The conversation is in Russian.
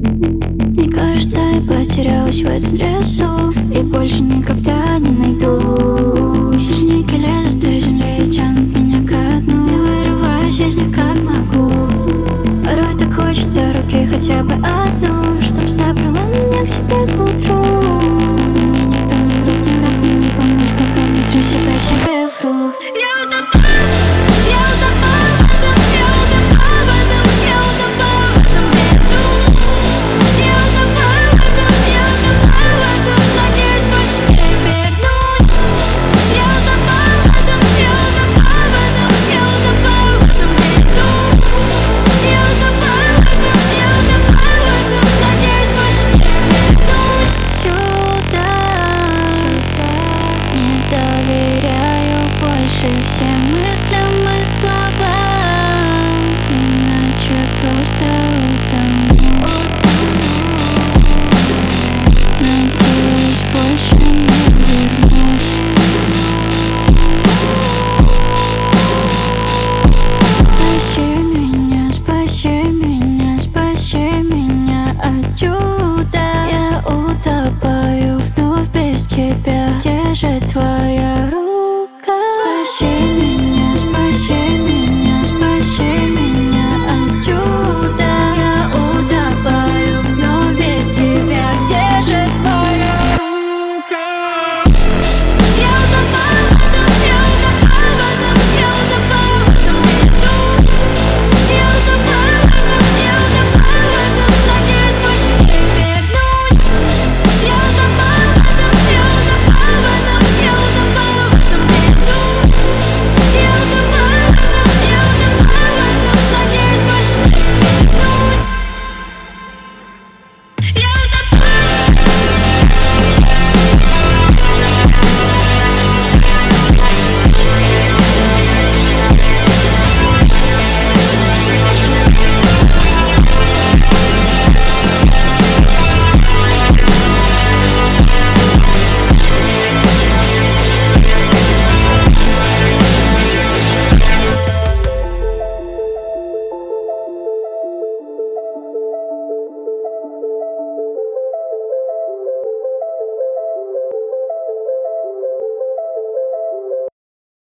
Мне кажется, я потерялась в этом лесу и больше никогда не найду. Стержники лезут из земли и тянут меня ко дну. Я вырываюсь из них как могу. Порой так хочется руки хотя бы одну, чтоб забрала меня к себе к утру. Мне никто не друг, не враг, мне не поможешь, пока внутри себя